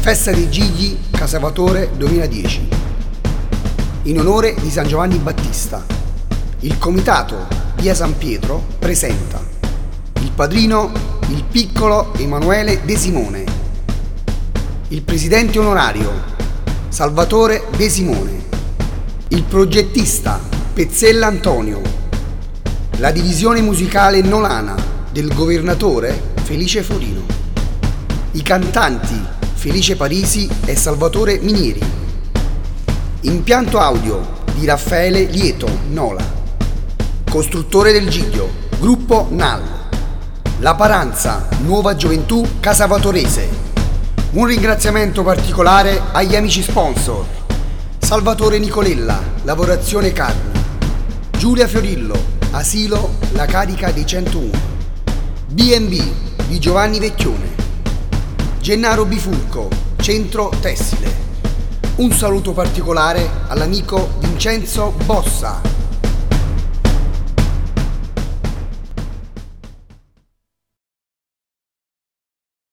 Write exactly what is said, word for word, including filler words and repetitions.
Festa dei Gigli Casavatore duemiladieci. In onore di San Giovanni Battista, il comitato via San Pietro presenta il padrino, il piccolo Emanuele De Simone, il presidente onorario Salvatore De Simone, il progettista Pezzella Antonio, la divisione musicale nolana del governatore Felice Florino, i cantanti Felice Parisi e Salvatore Minieri, impianto audio di Raffaele Lieto Nola, costruttore del Giglio, gruppo N A L, La Paranza, Nuova Gioventù Casavatorese. Un ringraziamento particolare agli amici sponsor: Salvatore Nicolella, Lavorazione Carni, Giulia Fiorillo, Asilo La Carica dei centouno, B and B di Giovanni Vecchione, Gennaro Bifulco, Centro Tessile. Un saluto particolare all'amico Vincenzo Bossa,